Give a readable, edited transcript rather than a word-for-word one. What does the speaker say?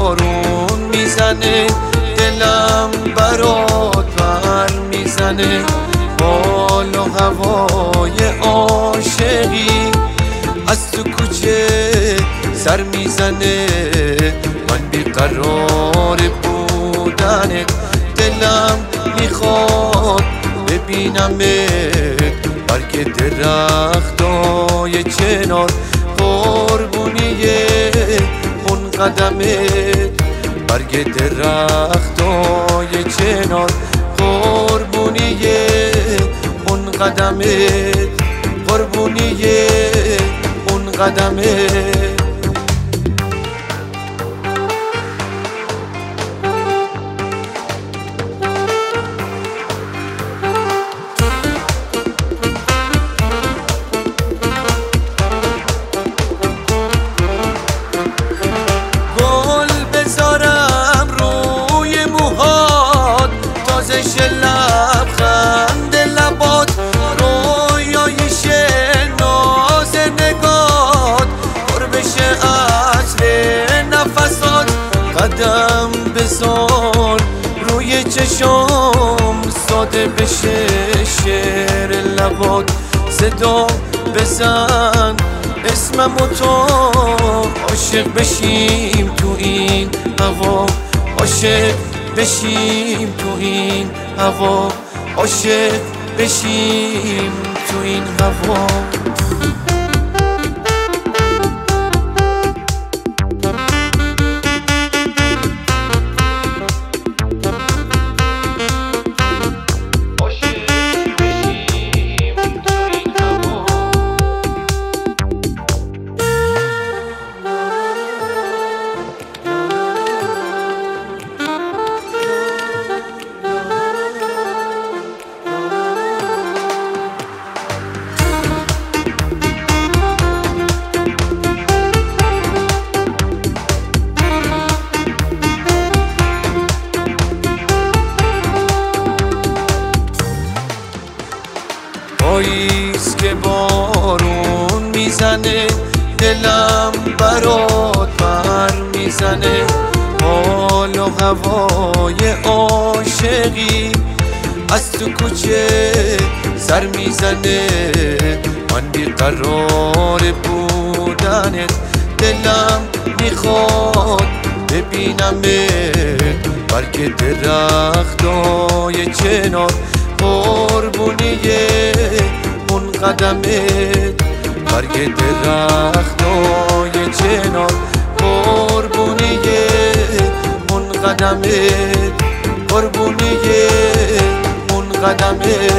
بارون میزنه، دلم برات پر میزنه، حال و هوای عاشقی از تو کوچه سر میزنه. من بیقرار بودنت، دلم میخواد ببینمت، برگ درختای چنار، قربونی اون قدمت، برگ درختای چنار، قربونی اون قدمت، قربونی اون قدمت. لبخند لبات، رویایش ناز نگات، قربش عطر نفسات، قدم بذار روی چشم، ساده بشه شعر لبات، صدا بزن اسمم و تو، عاشق بشیم تو این هوا، عاشق بشیم تو این هوا، عاشق بشیم تو این هوا. پاییز که بارون میزنه، دلم برات پر میزنه، حال و هوای عاشقی از تو کوچه سر میزنه. من بیقرار بودنت، دلم میخواد ببینمت، برگ درختای چنار، قربونی اون قدمت، برگ درختای چنار، قربونی اون قدمت، قربونی اون قدمت.